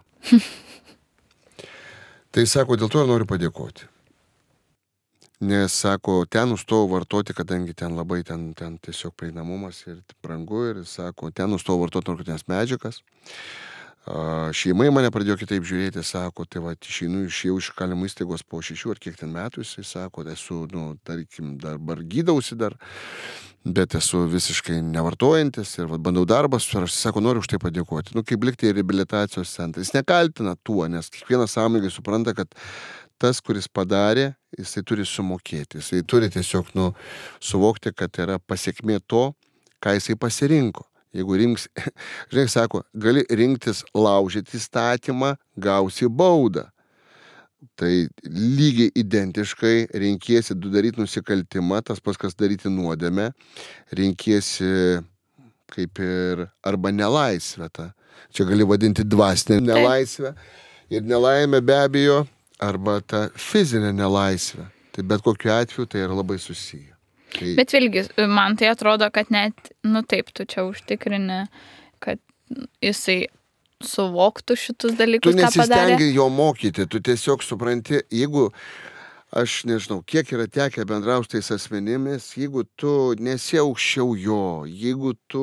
Tai sako, dėl to ir noriu padėkoti. Nes, sako, ten nustojau vartoti, kadangi ten labai ten, ten tiesiog prieinamumas ir brangu. Ir sako, ten nustojau vartoti narkotinės medžiagas. Šeimai mane pradėjo kitaip žiūrėti, sako, tai va, išeinu iš jau iš įkalinimo įstaigos po šešių ar kiek ten metų, jisai sako, esu, nu, tarkim, dabar gydausi dar, bet esu visiškai nevartojantis ir va, bandau darbas, ir aš sako, noriu už tai padėkoti. Nu, kaip likti į reabilitacijos centrą. Jis nekaltina tuo, nes kiekvienas sąmoningai supranta, kad tas, kuris padarė, jisai turi sumokėti, jisai turi tiesiog, nu, suvokti, kad yra pasiekmė to, ką jisai pasirinko. Jeigu rinks, žinai, sako, gali rinktis laužyti įstatymą, gausi baudą. Tai lygiai identiškai renkiesi du daryti nusikaltimą, tas pas kas daryti nuodėmę, renkiesi kaip ir arba nelaisvę. Ta. Čia gali vadinti dvasinę nelaisvę ir nelaimę be abejo, arba ta fizinė nelaisvė. Tai bet kokiu atveju tai yra labai susiję. Tai... Bet vėlgi, man tai atrodo, kad net, nu taip, tu čia užtikrini, kad jisai suvoktų šitus dalykus, ką padarė. Tu nesistengi jo mokyti, tu tiesiog supranti, jeigu, aš nežinau, kiek yra tekę bendrauti tais asmenimis, jeigu tu nesi aukščiau jo, jeigu tu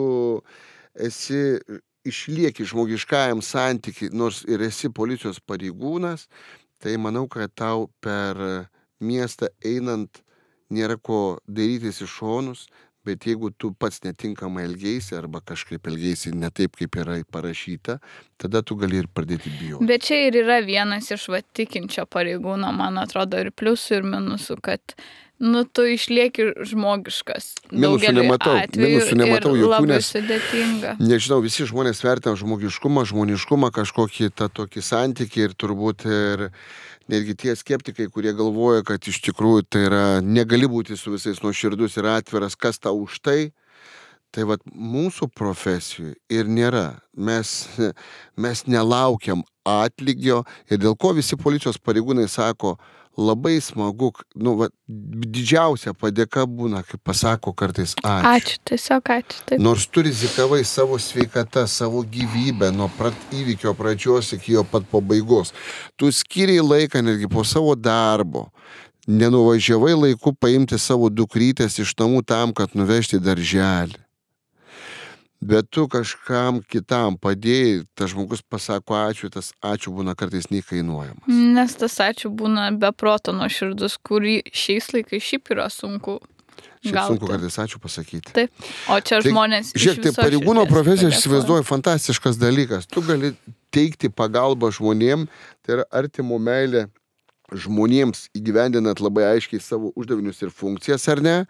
esi... išlieki žmogiškajam santykiui, nors ir esi policijos pareigūnas, tai manau, kad tau per miestą einant nėra ko darytis į šonus, bet jeigu tu pats netinkamai elgeisi arba kažkaip elgeisi ne taip, kaip yra parašyta, tada tu gali ir pradėti bijoti. Bet čia ir yra vienas iš va tikinčio pareigūno, man atrodo, ir pliusų, ir minusų, kad nu, tu išlieki žmogiškas. Minusų nematau, minusų nematau jokių, nes sudėtinga. Nežinau, visi žmonės vertina žmogiškumą, žmoniškumą, kažkokį tą tokį santykį ir turbūt ir netgi tie skeptikai, kurie galvoja, kad iš tikrųjų tai yra, negali būti su visais nuoširdus ir atviras, kas tau už tai, tai vat mūsų profesijų ir nėra. Mes, mes nelaukiam atlygio ir dėl ko visi policijos pareigūnai sako, labai smagu, nu, va, didžiausia padėka būna, kaip pasako kartais ačiū. Ačiū, tiesiog ačiū. Taip. Nors tu rizikavai savo sveikatą, savo gyvybę nuo prat įvykio pradžios iki jo pat pabaigos. Tu skiriai laiką netgi po savo darbo. Nenuvažiavai laiku paimti savo dukrytės iš namų tam, kad nuvežti darželį. Bet tu kažkam kitam padėjai, tas žmogus pasako ačiū, tas ačiū būna kartais neįkainuojamas. Nes tas ačiū būna be proto nuoširdus, kurį šiais laikais šiaip yra sunku Šiaip gauti. Sunku kartais ačiū pasakyti. Taip, o čia tai, žmonės iš žiūrėk, tai pareigūno profesija, aš įsivaizduoju, fantastiškas dalykas. Tu gali teikti pagalbą žmonėm, tai yra artimo meilė žmonėms įgyvendinant labai aiškiai savo uždavinius ir funkcijas, ar ne,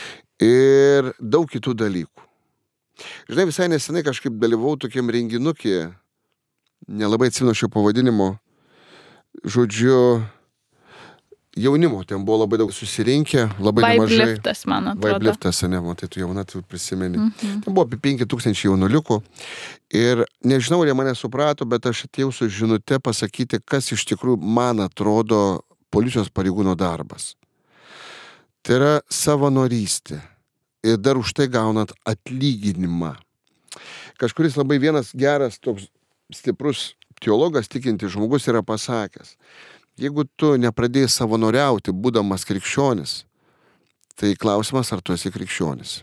ir daug kitų dalykų. Žinai, visai nesenai kažkaip dalyvau tokiam renginukį, nelabai atsimenu šio pavadinimo, žodžiu, jaunimo, ten buvo labai daug susirinkę, labai Vibe nemažai. liftas, man atrodo. Vibe liftas, ne, man tai tu jauna, tu prisimeni. Mhm. Ten buvo apie penki tūkstančiai jaunuliukų ir nežinau, ar jie mane suprato, bet aš atėjau su žinute pasakyti, kas iš tikrųjų man atrodo policijos pareigūno darbas. Tai yra savanorystė. Ir dar už tai gaunat atlyginimą. Kažkuris labai vienas geras, toks stiprus teologas, tikintis žmogus yra pasakęs, jeigu tu nepradėjai savanoriauti, būdamas krikščionis, tai klausimas, ar tu esi krikščionis.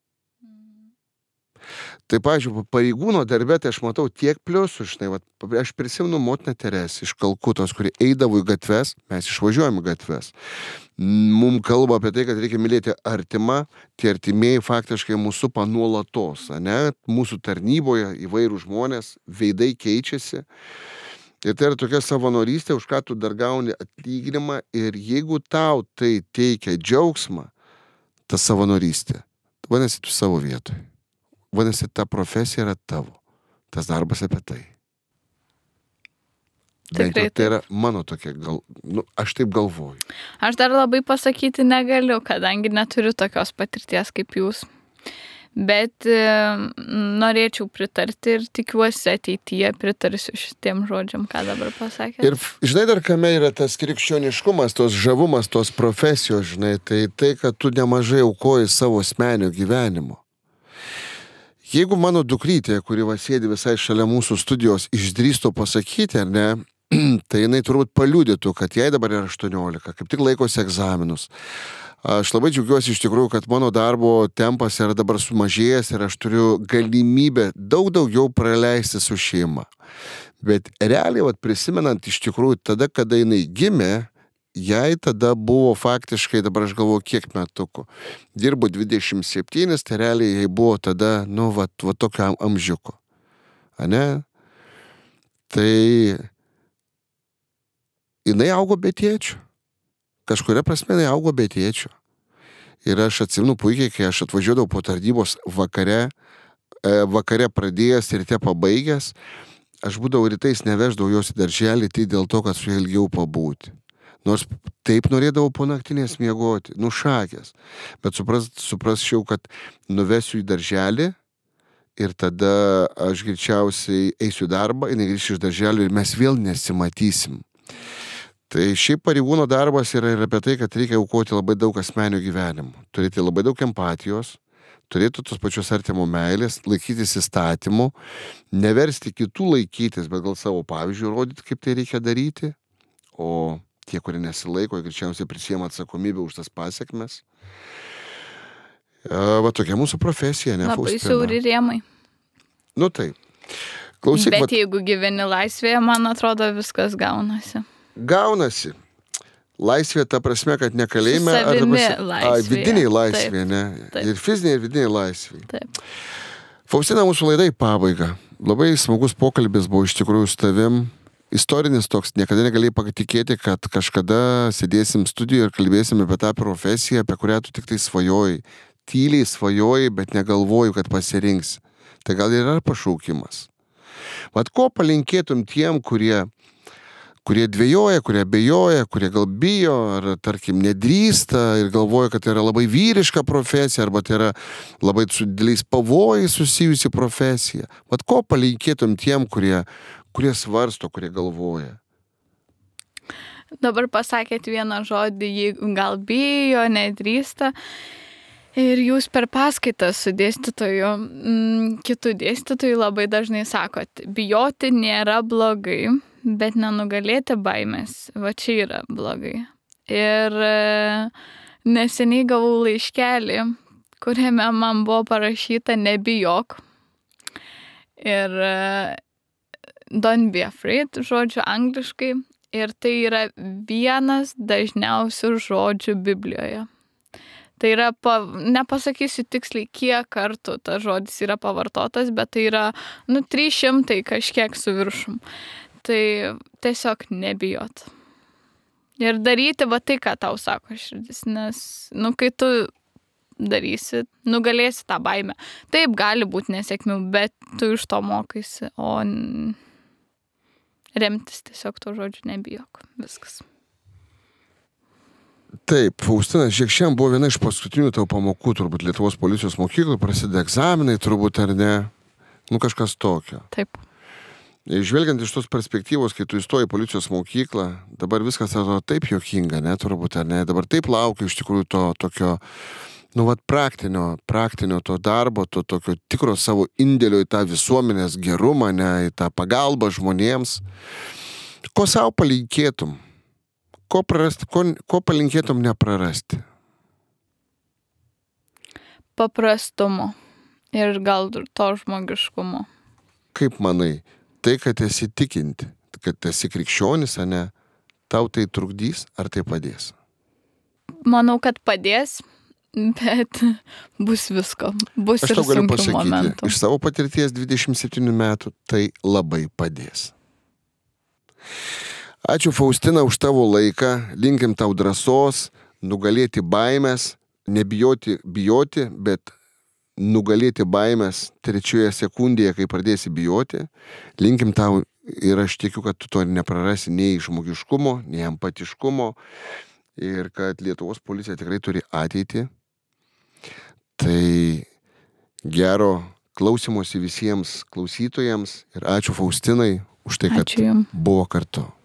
Tai, pavyzdžiui, pareigūno darbe, tai aš matau tiek pliusų, žinai, va, aš prisimenu motiną Teresę iš Kalkutos, kuri eidavo į gatves, mes išvažiuojame į gatves. Mums kalba apie tai, kad reikia mylėti artimą, tie artimieji faktiškai mūsų supa nuolatos, ne? Mūsų tarnyboje įvairių žmonės, veidai keičiasi. Ir tai yra tokia savanorystė, už ką tu dar gauni atlyginimą ir jeigu tau tai teikia džiaugsmą, ta savanorystė, vadinasi, tu savo vietoje. Vadinasi, ta profesija yra tavo. Tas darbas apie tai. Bent jau tai yra mano tokia, gal, nu, aš taip galvoju. Aš dar labai pasakyti negaliu, kadangi neturiu tokios patirties kaip jūs. Bet e, norėčiau pritarti ir tikiuosi ateityje pritarsiu šitiem žodžiam, ką dabar pasakė. Ir žinai dar, kame yra tas krikščioniškumas, tos žavumas, tos profesijos, žinai, tai tai, kad tu nemažai aukoji savo asmenio gyvenimo. Jeigu mano dukrytė, kuri va sėdi visai šalia mūsų studijos, išdrįstų pasakyti, ar ne, tai jinai turbūt paliudytų, kad jai dabar yra aštuoniolika, kaip tik laikosi egzaminus. Aš labai džiaugiuosi iš tikrųjų, kad mano darbo tempas yra dabar sumažėjęs ir aš turiu galimybę daug daugiau praleisti su šeima. Bet realiai, vat, prisimenant iš tikrųjų tada, kada jinai gimė, jai tada buvo faktiškai, dabar aš galvoju, kiek metukų. Dirbu dvidešimt septyni, tai realiai jai buvo tada, nu, vat, vat tokio amžiuko. Ane? Tai jinai augo be tėčio. Kažkuria prasme jinai augo be tėčio. Ir aš atsimenu puikiai, kai aš atvažiuodavau po tarnybos vakare, e, vakare pradėjęs ir te pabaigęs, aš būdavau rytais neveždavau jos į darželį, tai dėl to, kad su ja ilgiau pabūti. Nors taip norėdavau po naktinės miegoti, nušakęs. Bet supras, suprasčiau, kad nuvesiu į darželį ir tada aš greičiausiai eisiu į darbą, jinai grįš iš darželio ir mes vėl nesimatysim. Tai šiaip pareigūno darbas yra ir apie tai, kad reikia aukoti labai daug asmenio gyvenimo. Turėti labai daug empatijos, turėti tos pačios artimo meilės, laikytis įstatymų, neversti kitų laikytis, bet gal savo pavyzdžių rodyti, kaip tai reikia daryti. O tie, kurie nesilaiko, greičiausiai prisiema atsakomybę už tas pasiekmes. Va tokia mūsų profesija, ne Labai Faustina? siauri rėmai. Nu tai. Klausyk, Bet vat, jeigu gyveni laisvėje, man atrodo, viskas gaunasi. gaunasi. Laisvė ta prasme, kad ne kalėjime, Su ar ta savimi prasme, a, laisvėje. vidiniai laisvė, Taip, ne? taip. Ir fiziniai, ir vidiniai laisvė. Taip. Faustina, mūsų laida į pabaigą. Labai smagus pokalbis buvo iš tikrųjų su tavim. Istorinis toks, niekada negalėjai patikėti, kad kažkada sėdėsim studijoje ir kalbėsim apie tą profesiją, apie kurią tu tik tai svajoji. Tyliai svajoji, bet negalvoju, kad pasirinksi. Tai gal ir yra pašaukimas. Vat ko palinkėtum tiem, kurie, kurie dvejoja, kurie abejoja, kurie gal bijo, ar tarkim nedrįsta ir galvoja, kad tai yra labai vyriška profesija, arba tai yra labai su dideliais pavojais susijusi profesija. Vat ko palinkėtum tiem, kurie, kurie svarsto, kurie galvoja. Dabar pasakėt vieną žodį, jeigu gal bijo, nedrįsta. Ir jūs per paskaitą su dėstytoju, m, kitų dėstytojų labai dažnai sakot, bijoti nėra blogai, bet nenugalėti baimės, va čia yra blogai. Ir e, neseniai gavau laiškelį, kuriame man buvo parašyta nebijok. Ir e, don't be afraid, žodžiu angliškai. Ir tai yra vienas dažniausių žodžių Biblijoje. Tai yra, pa, nepasakysiu tiksliai, kiek kartų tas žodis yra pavartotas, bet tai yra, nu, trys šimtai kažkiek su viršum. Tai tiesiog nebijot. Ir daryti va tai, ką tau sako širdis, nes, nu, kai tu darysi, nugalėsi tą baimę. Taip, gali būti nesėkmių, bet tu iš to mokaisi, o remtis tiesiog to žodžiu nebijok. Viskas. Taip, Faustina, šiek šiandien buvo viena iš paskutinių tavo pamokų, turbūt Lietuvos policijos mokyklų, prasideda egzaminai, turbūt ar ne, nu kažkas tokio. Taip. Žvelgiant iš tos perspektyvos, kai tu įstoji į policijos mokyklą, dabar viskas atrodo taip juokinga, ne, turbūt ar ne, dabar taip laukiu iš tikrųjų to tokio, nu, vat praktinio, praktinio to darbo, to tokio tikro savo indėlio į tą visuomenės gerumą, ne, į tą pagalbą žmonėms. Ko savo palinkėtum? Ko, prarasti, ko, ko palinkėtum neprarasti? Paprastumo ir gal to žmogiškumo. Kaip manai, tai, kad esi tikinti, kad esi krikščionis, ar ne, tau tai trukdys ar tai padės? Manau, kad padės, bet bus visko. Bus Aš ir tau galiu sunkių pasakyti, momentų. iš savo patirties dvidešimt septynių metų tai labai padės. Ačiū Faustina už tavo laiką, linkim tau drąsos, nugalėti baimės, nebijoti bijoti, bet nugalėti baimės trečioje sekundėje, kai pradėsi bijoti. Linkim tau ir aš tikiu, kad tu to neprarasi nei žmogiškumo, nei empatiškumo ir kad Lietuvos policija tikrai turi ateitį. Tai gero klausymosi visiems klausytojams ir ačiū Faustinai už tai, kad Ačiū jum. buvo kartu.